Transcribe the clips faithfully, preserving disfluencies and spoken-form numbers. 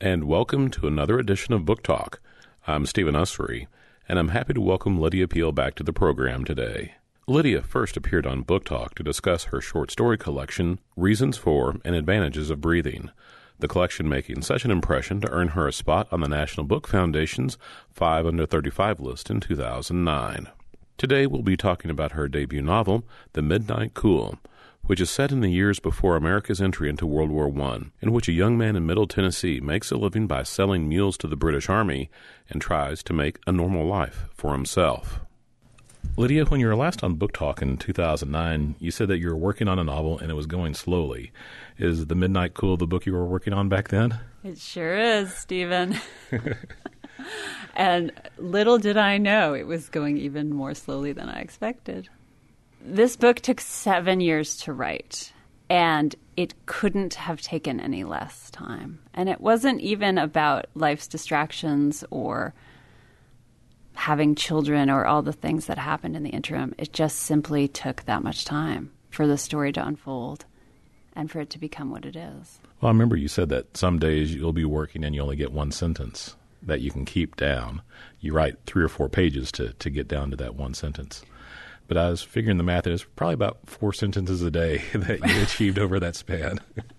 and welcome to another edition of Book Talk. I'm Stephen Ussery, and I'm happy to welcome Lydia Peel back to the program today. Lydia first appeared on Book Talk to discuss her short story collection, Reasons for and Advantages of Breathing, the collection making such an impression to earn her a spot on the National Book Foundation's five under thirty-five list in two thousand nine. Today we'll be talking about her debut novel, The Midnight Cool, which is set in the years before America's entry into World War One, in which a young man in Middle Tennessee makes a living by selling mules to the British Army and tries to make a normal life for himself. Lydia, when you were last on Book Talk in two thousand nine, you said that you were working on a novel and it was going slowly. Is The Midnight Cool the book you were working on back then? It sure is, Stephen. And little did I know it was going even more slowly than I expected. This book took seven years to write, and it couldn't have taken any less time. And it wasn't even about life's distractions or having children or all the things that happened in the interim. It just simply took that much time for the story to unfold and for it to become what it is. Well, I remember you said that some days you'll be working and you only get one sentence that you can keep down. You write three or four pages to, to get down to that one sentence. But I was figuring the math, and it's probably about four sentences a day that you achieved over that span.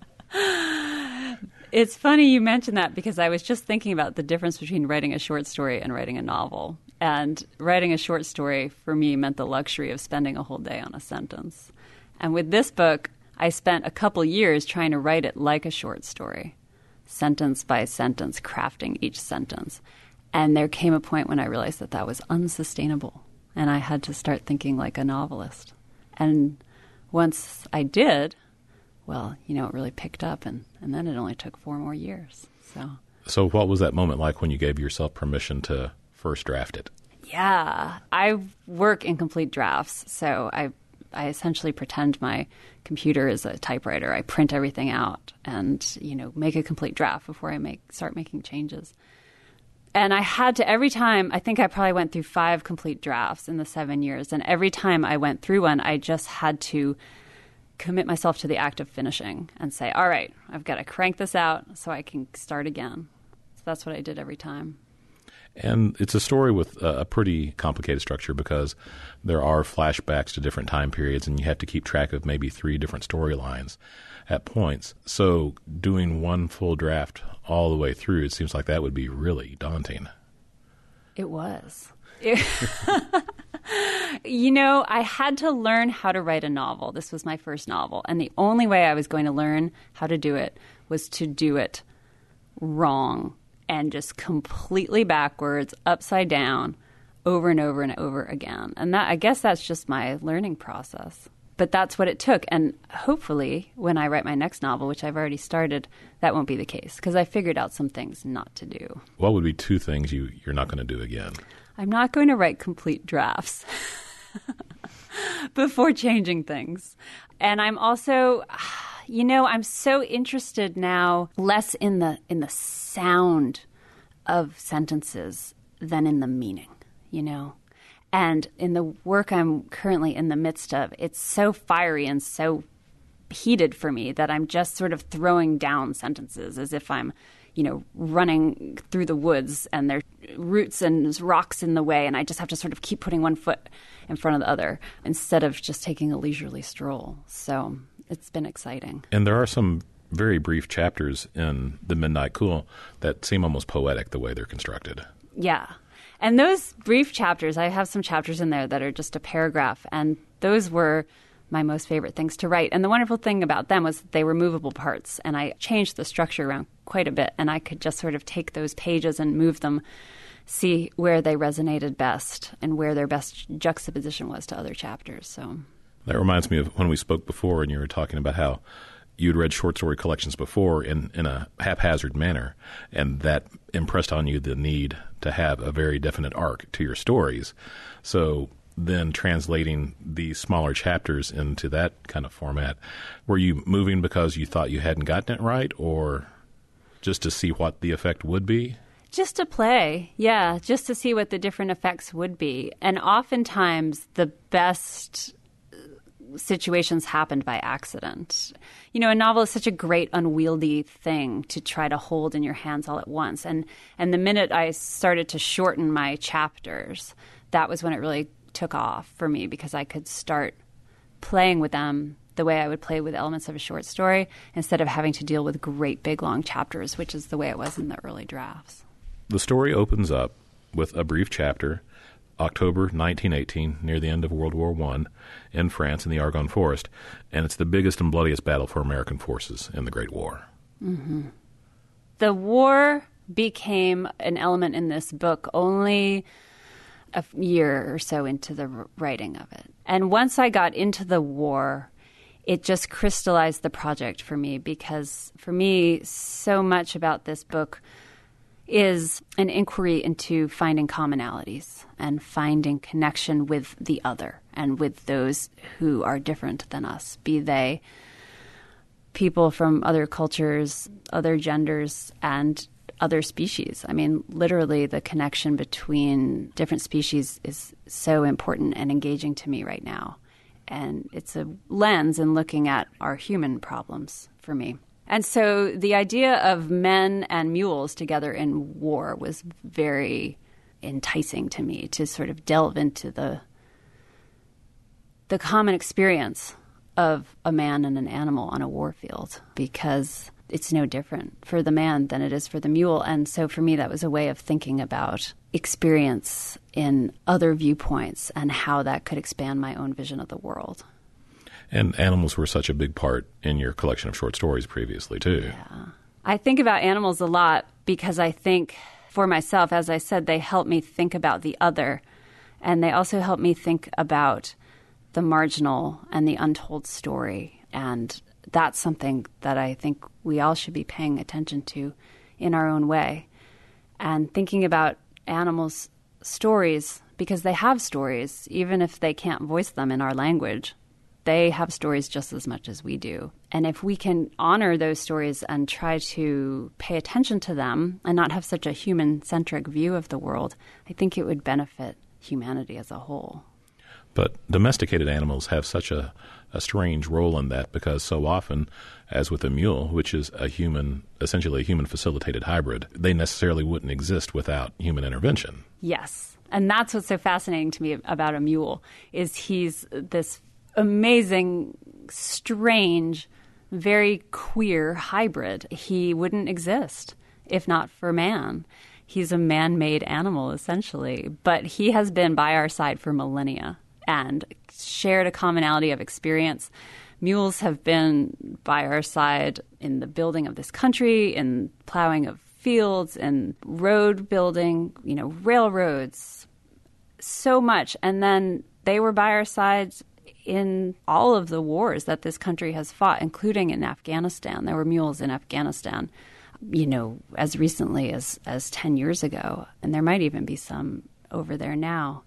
It's funny you mentioned that because I was just thinking about the difference between writing a short story and writing a novel. And writing a short story for me meant the luxury of spending a whole day on a sentence. And with this book, I spent a couple years trying to write it like a short story, sentence by sentence, crafting each sentence. And there came a point when I realized that that was unsustainable. And I had to start thinking like a novelist. And once I did, well, you know, it really picked up. And, and then it only took four more years. So, so what was that moment like when you gave yourself permission to first draft it? Yeah, I work in complete drafts. So I, I essentially pretend my computer is a typewriter. I print everything out and, you know, make a complete draft before I make start making changes. And I had to, every time, I think I probably went through five complete drafts in the seven years. And every time I went through one, I just had to commit myself to the act of finishing and say, all right, I've got to crank this out so I can start again. So that's what I did every time. And it's a story with a pretty complicated structure because there are flashbacks to different time periods and you have to keep track of maybe three different storylines at points. So doing one full draft all the way through, it seems like that would be really daunting. It was. It you know, I had to learn how to write a novel. This was my first novel. And the only way I was going to learn how to do it was to do it wrong and just completely backwards, upside down, over and over and over again. And that, I guess that's just my learning process. But that's what it took. And hopefully when I write my next novel, which I've already started, that won't be the case because I figured out some things not to do. What would be two things you, you're not going to do again? I'm not going to write complete drafts before changing things. And I'm also, you know, I'm so interested now less in the in the sound of sentences than in the meaning, you know. And in the work I'm currently in the midst of, it's so fiery and so heated for me that I'm just sort of throwing down sentences as if I'm, you know, running through the woods and there's roots and rocks in the way and I just have to sort of keep putting one foot in front of the other instead of just taking a leisurely stroll. So it's been exciting. And there are some very brief chapters in The Midnight Cool that seem almost poetic the way they're constructed. Yeah. And those brief chapters, I have some chapters in there that are just a paragraph, and those were my most favorite things to write. And the wonderful thing about them was they were movable parts, and I changed the structure around quite a bit, and I could just sort of take those pages and move them, see where they resonated best and where their best juxtaposition was to other chapters. So that reminds me of when we spoke before and you were talking about how you'd read short story collections before in, in a haphazard manner, and that impressed on you the need to have a very definite arc to your stories. So then translating these smaller chapters into that kind of format, were you moving because you thought you hadn't gotten it right or just to see what the effect would be? Just to play, yeah, just to see what the different effects would be. And oftentimes the best situations happened by accident. You know, a novel is such a great unwieldy thing to try to hold in your hands all at once. And and the minute I started to shorten my chapters, that was when it really took off for me, because I could start playing with them the way I would play with elements of a short story instead of having to deal with great big long chapters, which is the way it was in the early drafts. The story opens up with a brief chapter, October nineteen eighteen, near the end of World War One, in France in the Argonne Forest, and it's the biggest and bloodiest battle for American forces in the Great War. Mm-hmm. The war became an element in this book only a year or so into the writing of it. And once I got into the war, it just crystallized the project for me, because for me, so much about this book is an inquiry into finding commonalities and finding connection with the other and with those who are different than us, be they people from other cultures, other genders, and other species. I mean, literally, the connection between different species is so important and engaging to me right now. And it's a lens in looking at our human problems for me. And so the idea of men and mules together in war was very enticing to me, to sort of delve into the the common experience of a man and an animal on a war field, because it's no different for the man than it is for the mule. And so for me, that was a way of thinking about experience in other viewpoints and how that could expand my own vision of the world. And animals were such a big part in your collection of short stories previously, too. Yeah. I think about animals a lot because I think for myself, as I said, they help me think about the other. And they also help me think about the marginal and the untold story. And that's something that I think we all should be paying attention to in our own way. And thinking about animals' stories, because they have stories, even if they can't voice them in our language. They have stories just as much as we do. And if we can honor those stories and try to pay attention to them and not have such a human-centric view of the world, I think it would benefit humanity as a whole. But domesticated animals have such a, a strange role in that, because so often, as with a mule, which is a human, essentially a human-facilitated hybrid, they necessarily wouldn't exist without human intervention. Yes. And that's what's so fascinating to me about a mule, is he's this amazing, strange, very queer hybrid. He wouldn't exist if not for man. He's a man-made animal, essentially. But he has been by our side for millennia and shared a commonality of experience. Mules have been by our side in the building of this country, in plowing of fields, in road building, you know, railroads, so much. And then they were by our sides in all of the wars that this country has fought, including in Afghanistan. There were mules in Afghanistan, you know, as recently as, as ten years ago. And there might even be some over there now.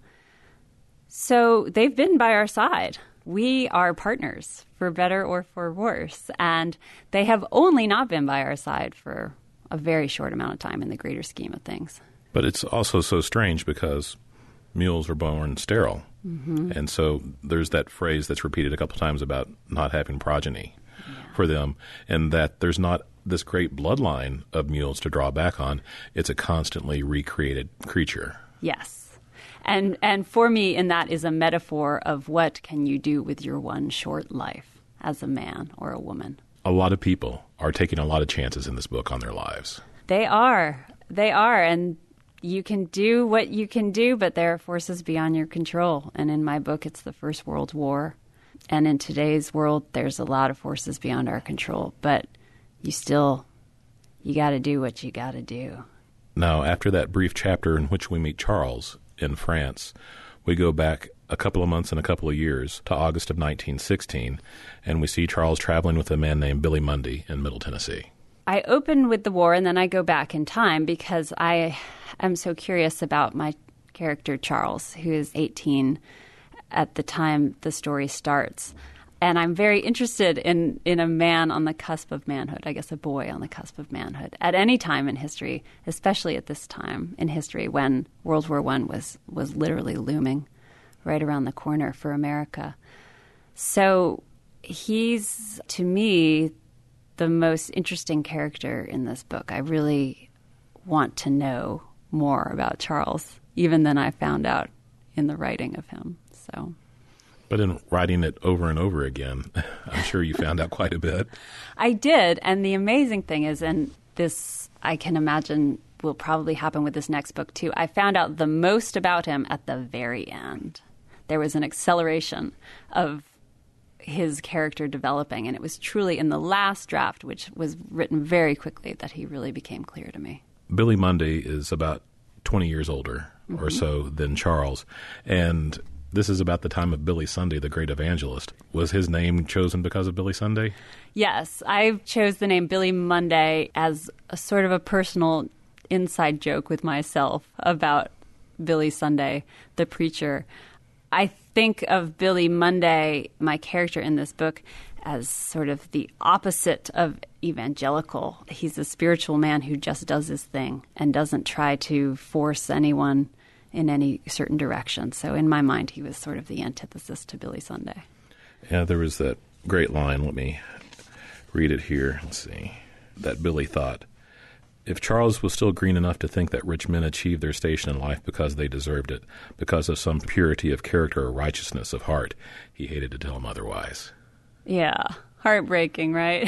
So they've been by our side. We are partners, for better or for worse. And they have only not been by our side for a very short amount of time in the greater scheme of things. But it's also so strange because mules are born sterile. Mm-hmm. And so there's that phrase that's repeated a couple times about not having progeny yeah. for them, and that there's not this great bloodline of mules to draw back on. It's a constantly recreated creature. Yes. And and for me, in that is a metaphor of what can you do with your one short life as a man or a woman. A lot of people are taking a lot of chances in this book on their lives. They are. They are. And you can do what you can do, but there are forces beyond your control. And in my book, it's the First World War. And in today's world, there's a lot of forces beyond our control. But you still, you got to do what you got to do. Now, after that brief chapter in which we meet Charles in France, we go back a couple of months and a couple of years to August of nineteen sixteen, and we see Charles traveling with a man named Billy Mundy in Middle Tennessee. I open with the war, and then I go back in time because I am so curious about my character, Charles, who is eighteen at the time the story starts. And I'm very interested in, in a man on the cusp of manhood, I guess a boy on the cusp of manhood, at any time in history, especially at this time in history when World War One was, was literally looming right around the corner for America. So he's, to me, the most interesting character in this book. I really want to know more about Charles, even than I found out in the writing of him. So, but in writing it over and over again, I'm sure you found out quite a bit. I did, and the amazing thing is, and this I can imagine will probably happen with this next book too, I found out the most about him at the very end. There was an acceleration of his character developing, and it was truly in the last draft, which was written very quickly, that he really became clear to me. Billy Monday is about twenty years older mm-hmm. or so than Charles, and this is about the time of Billy Sunday, the great evangelist. Was his name chosen because of Billy Sunday? Yes, I chose the name Billy Monday as a sort of a personal inside joke with myself about Billy Sunday, the preacher. I think of Billy Monday, my character in this book, as sort of the opposite of evangelical. He's a spiritual man who just does his thing and doesn't try to force anyone in any certain direction. So in my mind, he was sort of the antithesis to Billy Sunday. Yeah, there was that great line. Let me read it here. Let's see. That Billy thought, if Charles was still green enough to think that rich men achieved their station in life because they deserved it, because of some purity of character or righteousness of heart, he hated to tell him otherwise. Yeah, heartbreaking, right?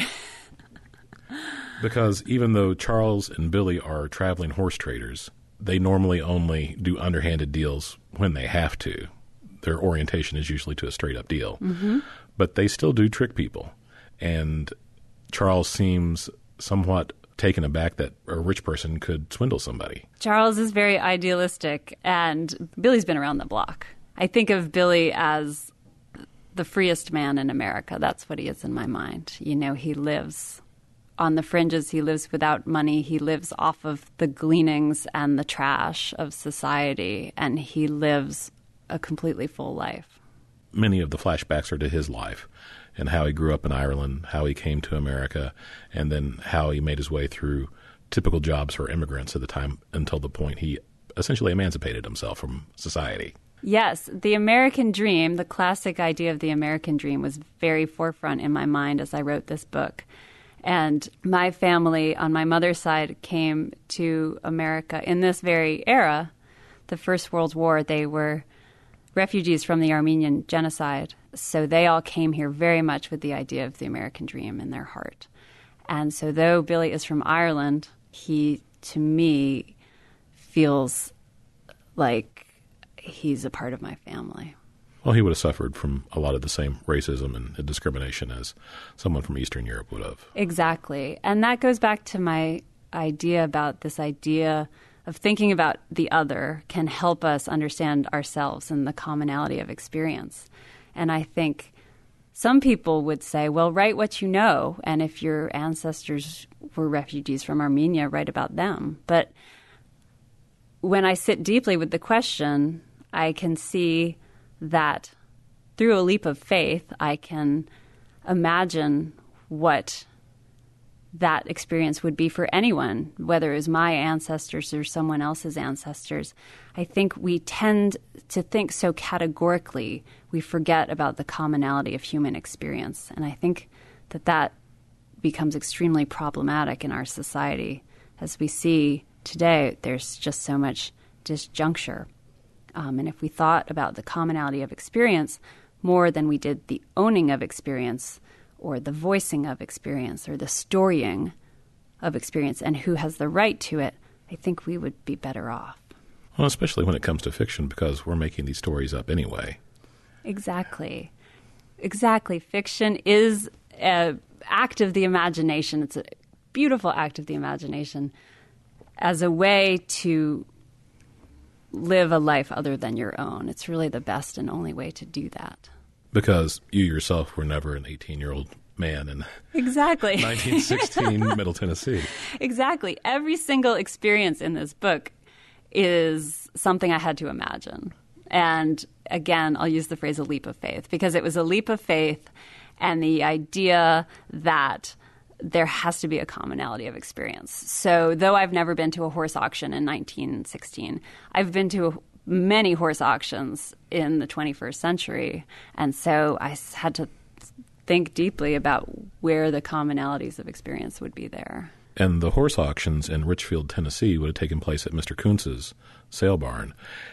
Because even though Charles and Billy are traveling horse traders, they normally only do underhanded deals when they have to. Their orientation is usually to a straight-up deal. Mm-hmm. But they still do trick people. And Charles seems somewhat taken aback that a rich person could swindle somebody. Charles is very idealistic, and Billy's been around the block. I think of Billy as the freest man in America. That's what he is in my mind. You know, he lives on the fringes. He lives without money. He lives off of the gleanings and the trash of society, and he lives a completely full life. Many of the flashbacks are to his life and how he grew up in Ireland, how he came to America, and then how he made his way through typical jobs for immigrants at the time until the point he essentially emancipated himself from society. Yes, the American dream, the classic idea of the American dream, was very forefront in my mind as I wrote this book. And my family on my mother's side came to America in this very era, the First World War. They were refugees from the Armenian genocide. So they all came here very much with the idea of the American dream in their heart. And so though Billy is from Ireland, he, to me, feels like he's a part of my family. Well, he would have suffered from a lot of the same racism and discrimination as someone from Eastern Europe would have. Exactly. And that goes back to my idea about this idea of thinking about the other can help us understand ourselves and the commonality of experience. And I think some people would say, well, write what you know. And if your ancestors were refugees from Armenia, write about them. But when I sit deeply with the question, I can see that through a leap of faith, I can imagine what that experience would be for anyone, whether it was my ancestors or someone else's ancestors. I think we tend to think so categorically, we forget about the commonality of human experience. And I think that that becomes extremely problematic in our society. As we see today, there's just so much disjuncture. Um, and if we thought about the commonality of experience more than we did the owning of experience or the voicing of experience or the storying of experience and who has the right to it, I think we would be better off. Well, especially when it comes to fiction, because we're making these stories up anyway. Exactly. Exactly. Fiction is an act of the imagination. It's a beautiful act of the imagination as a way to live a life other than your own. It's really the best and only way to do that. Because you yourself were never an eighteen-year-old man in exactly. nineteen sixteen Middle Tennessee. Exactly. Every single experience in this book is something I had to imagine. And again, I'll use the phrase a leap of faith, because it was a leap of faith and the idea that there has to be a commonality of experience. So though I've never been to a horse auction in nineteen sixteen, I've been to many horse auctions in the twenty-first century. And so I had to think deeply about where the commonalities of experience would be there. And the horse auctions in Richfield, Tennessee would have taken place at Mister Kuntz's sale barn.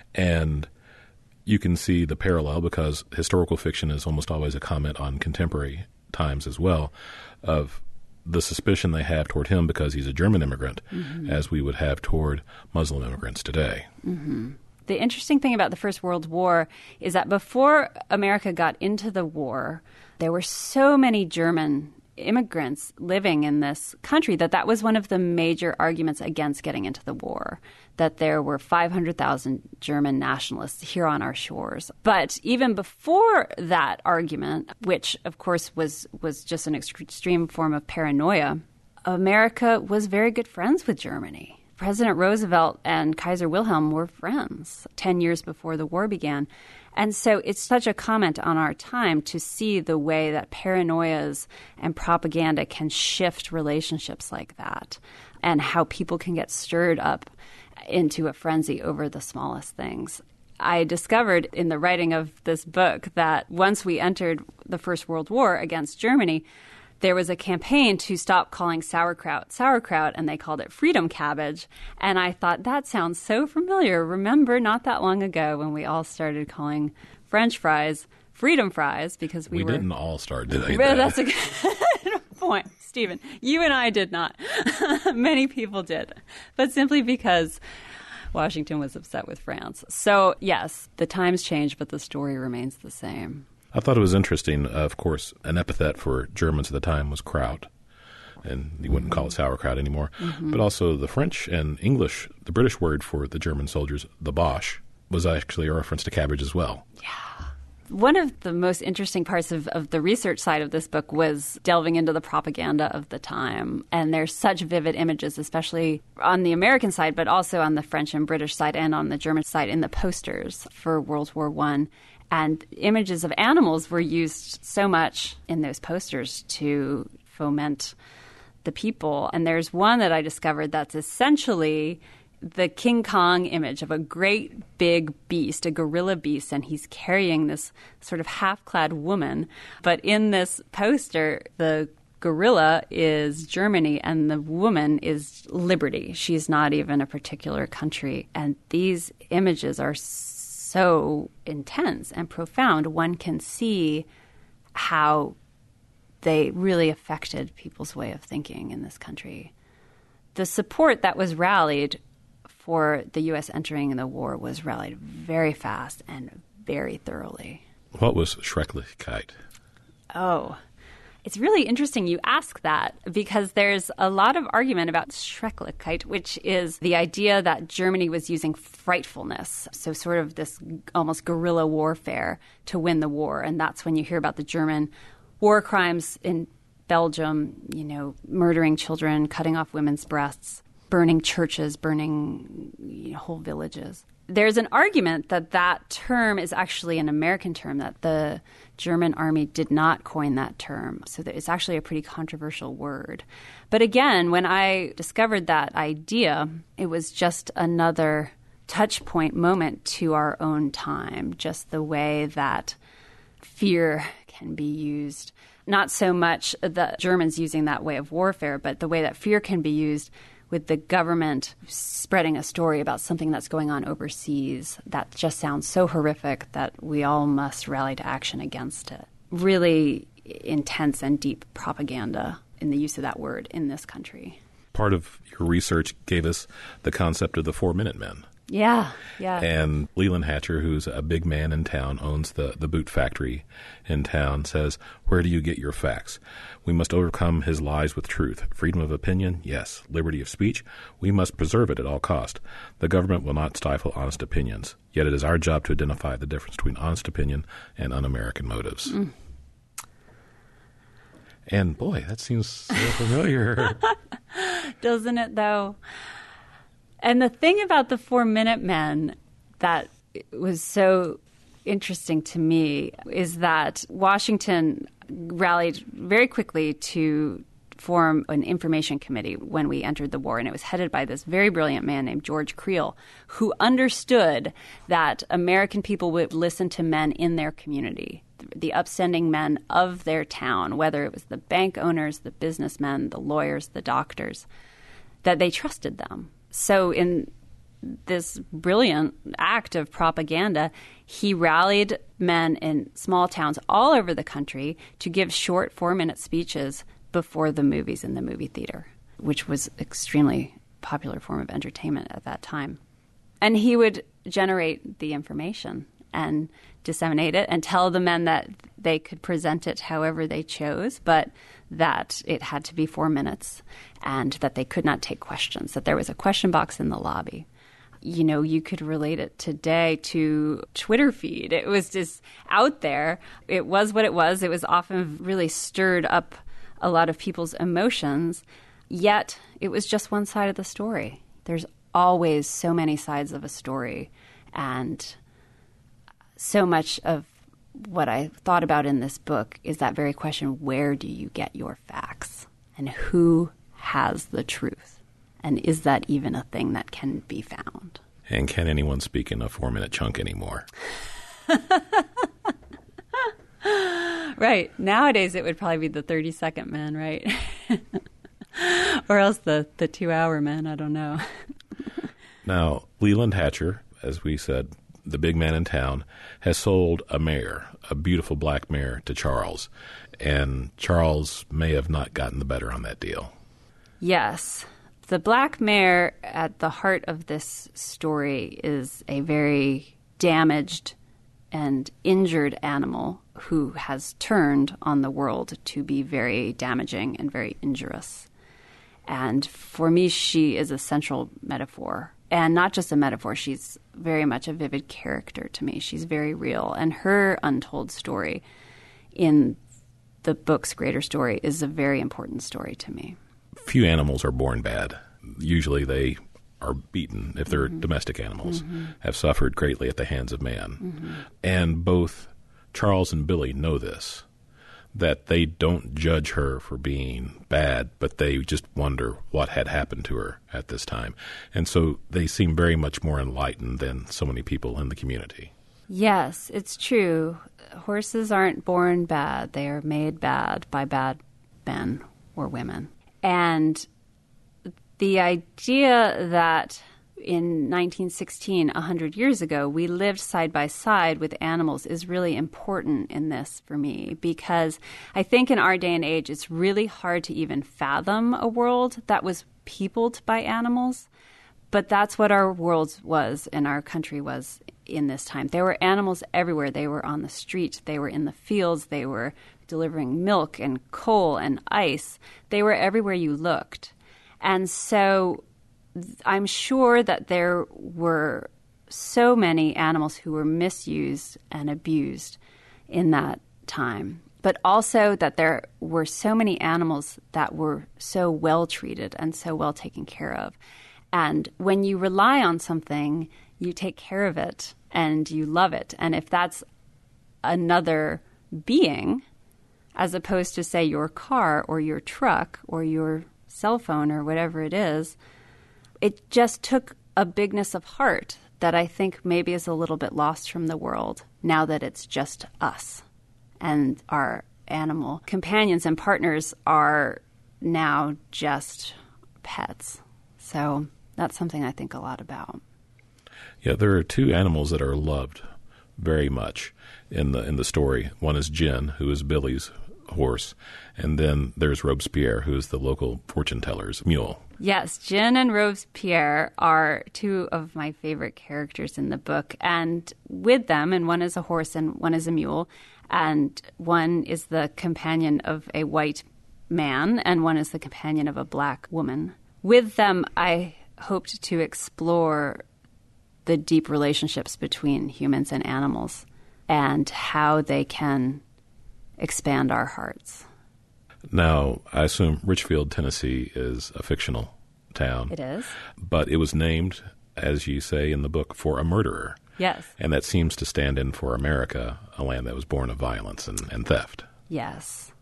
And you can see the parallel, because historical fiction is almost always a comment on contemporary times as well, of the suspicion they have toward him because he's a German immigrant, mm-hmm. as we would have toward Muslim immigrants today. Mm-hmm. The interesting thing about the First World War is that before America got into the war, there were so many German immigrants living in this country that that was one of the major arguments against getting into the war, that there were five hundred thousand German nationalists here on our shores. But even before that argument, which of course was, was just an extreme form of paranoia, America was very good friends with Germany. President Roosevelt and Kaiser Wilhelm were friends ten years before the war began. And so it's such a comment on our time to see the way that paranoias and propaganda can shift relationships like that, and how people can get stirred up into a frenzy over the smallest things. I discovered in the writing of this book that once we entered the First World War against Germany, there was a campaign to stop calling sauerkraut sauerkraut, and they called it freedom cabbage. And I thought, that sounds so familiar. Remember not that long ago when we all started calling French fries freedom fries because we, we were... We didn't all start, did I? Well, that's a good point, Stephen. You and I did not. Many people did. But simply because Washington was upset with France. So, yes, the times changed, but the story remains the same. I thought it was interesting. Uh, of course, an epithet for Germans at the time was kraut, and you wouldn't call it sauerkraut anymore. Mm-hmm. But also the French and English, the British word for the German soldiers, the Boche, was actually a reference to cabbage as well. Yeah. One of the most interesting parts of, of the research side of this book was delving into the propaganda of the time. And there's such vivid images, especially on the American side, but also on the French and British side and on the German side in the posters for World War One. And images of animals were used so much in those posters to foment the people. And there's one that I discovered that's essentially the King Kong image of a great big beast, a gorilla beast, and he's carrying this sort of half-clad woman. But in this poster, the gorilla is Germany and the woman is Liberty. She's not even a particular country. And these images are so intense and profound. One can see how they really affected people's way of thinking in this country. The support that was rallied for the U S entering the war was rallied very fast and very thoroughly. What was Schrecklichkeit? Oh, it's really interesting you ask that, because there's a lot of argument about Schrecklichkeit, which is the idea that Germany was using frightfulness, so sort of this almost guerrilla warfare to win the war. And that's when you hear about the German war crimes in Belgium, you know, murdering children, cutting off women's breasts, burning churches, burning you know, whole villages. There's an argument that that term is actually an American term, that the German army did not coin that term. So that it's actually a pretty controversial word. But again, when I discovered that idea, it was just another touch point moment to our own time, just the way that fear can be used. Not so much the Germans using that way of warfare, but the way that fear can be used with the government spreading a story about something that's going on overseas that just sounds so horrific that we all must rally to action against it. Really intense and deep propaganda in the use of that word in this country. Part of your research gave us the concept of the Four Minute Men. Yeah, yeah. And Leland Hatcher, who's a big man in town, owns the, the boot factory in town, says, "Where do you get your facts? We must overcome his lies with truth. Freedom of opinion, yes. Liberty of speech, we must preserve it at all cost. The government will not stifle honest opinions. Yet it is our job to identify the difference between honest opinion and un-American motives." Mm. And boy, that seems so familiar. Doesn't it, though? And the thing about the Four Minute Men that was so interesting to me is that Washington rallied very quickly to form an information committee when we entered the war, and it was headed by this very brilliant man named George Creel, who understood that American people would listen to men in their community, the upstanding men of their town, whether it was the bank owners, the businessmen, the lawyers, the doctors, that they trusted them. So in this brilliant act of propaganda, he rallied men in small towns all over the country to give short four-minute speeches before the movies in the movie theater, which was extremely popular form of entertainment at that time. And he would generate the information and disseminate it and tell the men that they could present it however they chose, but that it had to be four minutes and that they could not take questions, that there was a question box in the lobby. You know, you could relate it today to Twitter feed. It was just out there. It was what it was. It was often really stirred up a lot of people's emotions, yet it was just one side of the story. There's always so many sides of a story, and so much of what I thought about in this book is that very question, where do you get your facts? And who has the truth? And is that even a thing that can be found? And can anyone speak in a four-minute chunk anymore? Right. Nowadays, it would probably be the thirty-second man, right? Or else the, the two-hour man. I don't know. Now, Leland Hatcher, as we said, the big man in town, has sold a mare, a beautiful black mare, to Charles. And Charles may have not gotten the better on that deal. Yes. The black mare at the heart of this story is a very damaged and injured animal who has turned on the world to be very damaging and very injurious. And for me, she is a central metaphor. And not just a metaphor, she's very much a vivid character to me. She's very real. And her untold story in the book's greater story is a very important story to me. Few animals are born bad. Usually they are beaten, if they're mm-hmm. domestic animals, mm-hmm. have suffered greatly at the hands of man. Mm-hmm. And both Charles and Billy know this, that they don't judge her for being bad, but they just wonder what had happened to her at this time. And so they seem very much more enlightened than so many people in the community. Yes, it's true. Horses aren't born bad. They are made bad by bad men or women. And the idea that in nineteen sixteen, one hundred years ago, we lived side by side with animals is really important in this for me, because I think in our day and age, it's really hard to even fathom a world that was peopled by animals. But that's what our world was and our country was in this time. There were animals everywhere. They were on the street. They were in the fields. They were delivering milk and coal and ice. They were everywhere you looked. And so I'm sure that there were so many animals who were misused and abused in that time, but also that there were so many animals that were so well treated and so well taken care of. And when you rely on something, you take care of it and you love it. And if that's another being, as opposed to, say, your car or your truck or your cell phone or whatever it is, it just took a bigness of heart that I think maybe is a little bit lost from the world now that it's just us. And our animal companions and partners are now just pets. So that's something I think a lot about. Yeah, there are two animals that are loved very much in the in the story. One is Gin, who is Billy's horse, and then there's Robespierre, who is the local fortune teller's mule. Yes, Gin and Robespierre are two of my favorite characters in the book. And with them, and one is a horse and one is a mule, and one is the companion of a white man, and one is the companion of a black woman. With them, I hoped to explore the deep relationships between humans and animals and how they can expand our hearts. Now, I assume Richfield, Tennessee is a fictional town. It is. But it was named, as you say in the book, for a murderer. Yes. And that seems to stand in for America, a land that was born of violence and, and theft. Yes.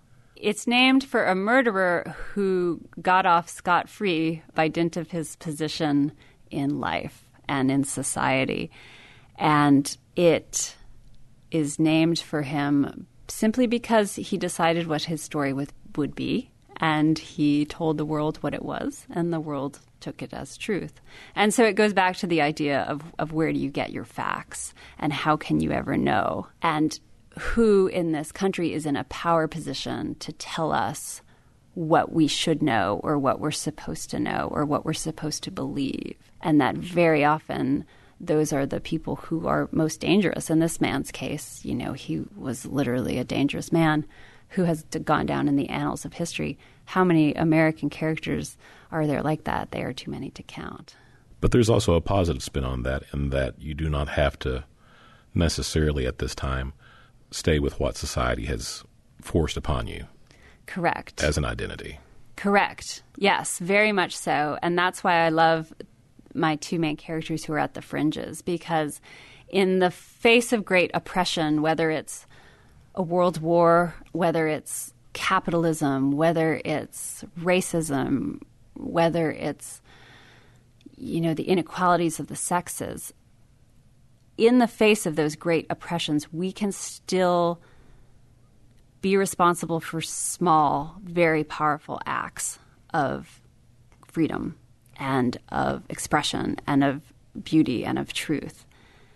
It's named for a murderer who got off scot-free by dint of his position in life and in society. And it is named for him simply because he decided what his story would, would be, and he told the world what it was, and the world took it as truth. And so it goes back to the idea of, of where do you get your facts, and how can you ever know? And who in this country is in a power position to tell us what we should know or what we're supposed to know or what we're supposed to believe. And that very often those are the people who are most dangerous. In this man's case, you know, he was literally a dangerous man who has gone down in the annals of history. How many American characters are there like that? They are too many to count. But there's also a positive spin on that, in that you do not have to necessarily at this time stay with what society has forced upon you. Correct. As an identity. Correct. Yes, very much so. And that's why I love my two main characters who are at the fringes, because in the face of great oppression, whether it's a world war, whether it's capitalism, whether it's racism, whether it's, you know, the inequalities of the sexes, in the face of those great oppressions, we can still be responsible for small, very powerful acts of freedom and of expression and of beauty and of truth.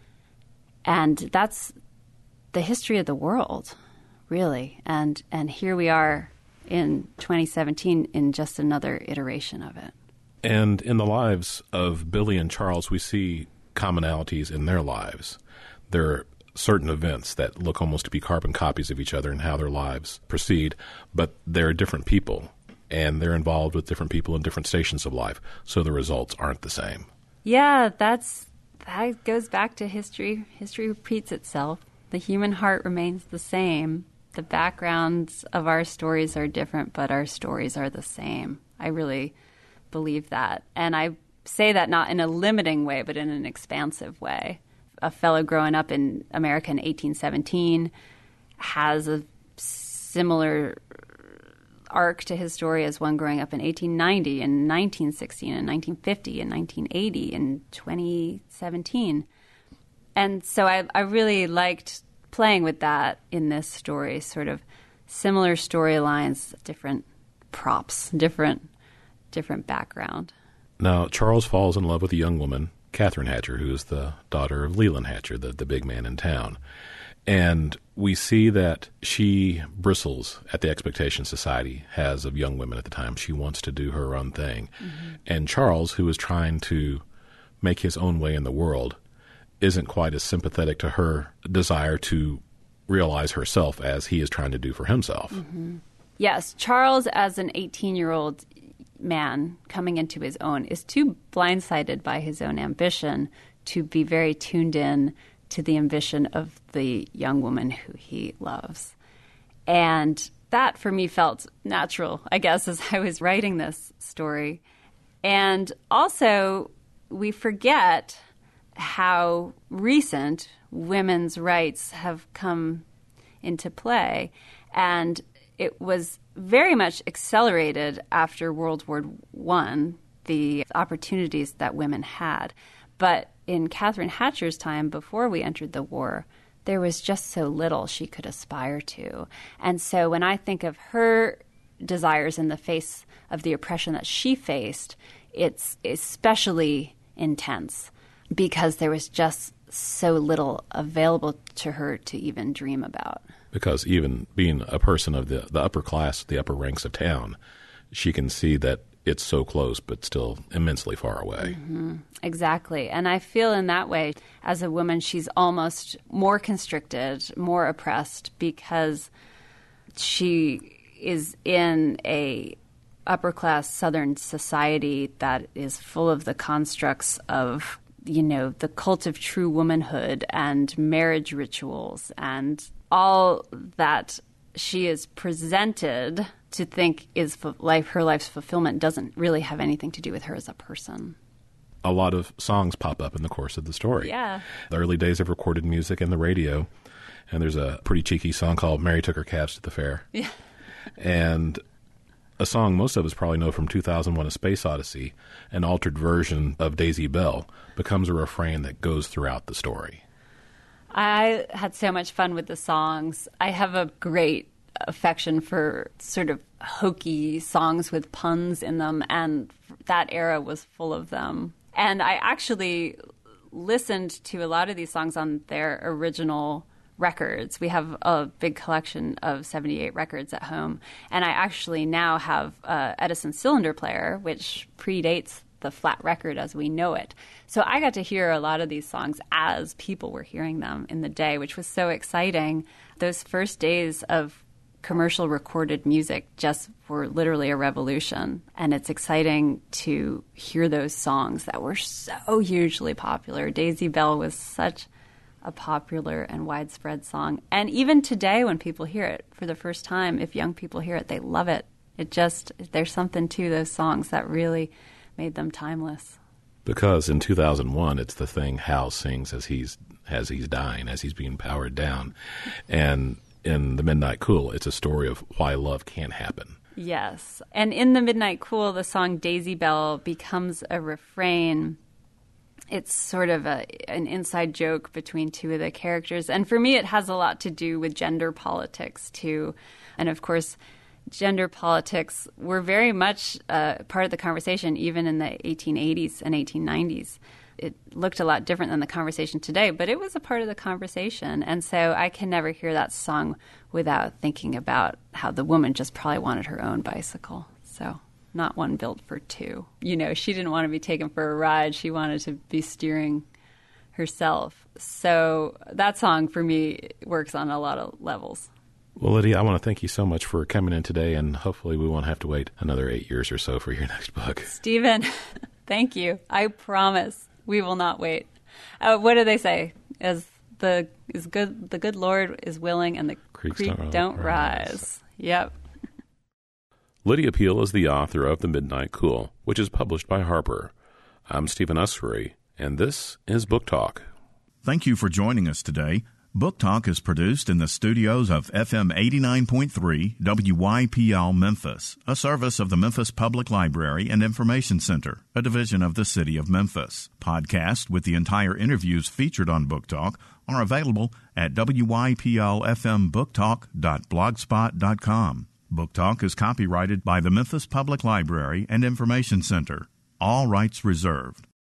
And that's the history of the world, really. And and here we are in twenty seventeen in just another iteration of it. And in the lives of Billy and Charles, we see commonalities in their lives. There are certain events that look almost to be carbon copies of each other in how their lives proceed, but they're different people, and they're involved with different people in different stations of life, so the results aren't the same. Yeah, that's that goes back to history. History repeats itself. The human heart remains the same. The backgrounds of our stories are different, but our stories are the same. I really believe that. And I say that not in a limiting way, but in an expansive way. A fellow growing up in America in eighteen seventeen has a similar arc to his story as one growing up in eighteen ninety and nineteen sixteen and nineteen fifty and nineteen eighty and twenty seventeen. And so I, I really liked playing with that in this story, sort of similar storylines, different props, different different background. Now, Charles falls in love with a young woman, Catherine Hatcher, who is the daughter of Leland Hatcher, the, the big man in town. And we see that she bristles at the expectation society has of young women at the time. She wants to do her own thing. Mm-hmm. And Charles, who is trying to make his own way in the world, isn't quite as sympathetic to her desire to realize herself as he is trying to do for himself. Mm-hmm. Yes, Charles, as an eighteen-year-old man coming into his own, is too blindsided by his own ambition to be very tuned in to the ambition of the young woman who he loves. And that, for me, felt natural, I guess, as I was writing this story. And also, we forget how recent women's rights have come into play. And it was very much accelerated after World War One, the opportunities that women had. But in Catherine Hatcher's time, before we entered the war, there was just so little she could aspire to. And so when I think of her desires in the face of the oppression that she faced, it's especially intense because there was just so little available to her to even dream about. Because even being a person of the, the upper class, the upper ranks of town, she can see that it's so close but still immensely far away. Mm-hmm. Exactly. And I feel in that way, as a woman, she's almost more constricted, more oppressed, because she is in a upper-class Southern society that is full of the constructs of, you know, the cult of true womanhood and marriage rituals and all that she is presented to think is life, her life's fulfillment doesn't really have anything to do with her as a person. A lot of songs pop up in the course of the story. Yeah. The early days of recorded music and the radio. And there's a pretty cheeky song called Mary Took Her Calves to the Fair. Yeah. And a song most of us probably know from two thousand one: A Space Odyssey, an altered version of Daisy Bell, becomes a refrain that goes throughout the story. I had so much fun with the songs. I have a great affection for sort of hokey songs with puns in them, and that era was full of them. And I actually listened to a lot of these songs on their original records. We have a big collection of seventy-eight records at home, and I actually now have a Edison cylinder player, which predates the flat record as we know it. So I got to hear a lot of these songs as people were hearing them in the day, which was so exciting. Those first days of commercial recorded music just were literally a revolution, and it's exciting to hear those songs that were so hugely popular. Daisy Bell was such a popular and widespread song. And even today, when people hear it for the first time, if young people hear it, they love it. It just, there's something to those songs that really made them timeless. Because in two thousand one, it's the thing Hal sings as he's as he's dying, as he's being powered down. And in The Midnight Cool, it's a story of why love can't happen. Yes. And in The Midnight Cool, the song Daisy Bell becomes a refrain. It's sort of a, an inside joke between two of the characters. And for me, it has a lot to do with gender politics, too. And of course, gender politics were very much uh, part of the conversation, even in the eighteen eighties and eighteen nineties. It looked a lot different than the conversation today, but it was a part of the conversation. And so I can never hear that song without thinking about how the woman just probably wanted her own bicycle. So not one built for two. You know, she didn't want to be taken for a ride. She wanted to be steering herself. So that song, for me, works on a lot of levels. Well, Lydia, I want to thank you so much for coming in today, and hopefully we won't have to wait another eight years or so for your next book. Stephen, thank you. I promise we will not wait. Uh, what do they say? As the is good, the good Lord is willing, and the Creeks creek don't, don't rise. rise. Yep. Lydia Peel is the author of The Midnight Cool, which is published by Harper. I'm Stephen Ussery, and this is Book Talk. Thank you for joining us today. Book Talk is produced in the studios of F M eighty-nine point three W Y P L Memphis, a service of the Memphis Public Library and Information Center, a division of the City of Memphis. Podcasts with the entire interviews featured on Book Talk are available at w y p l f m book talk dot blogspot dot com. Book Talk is copyrighted by the Memphis Public Library and Information Center. All rights reserved.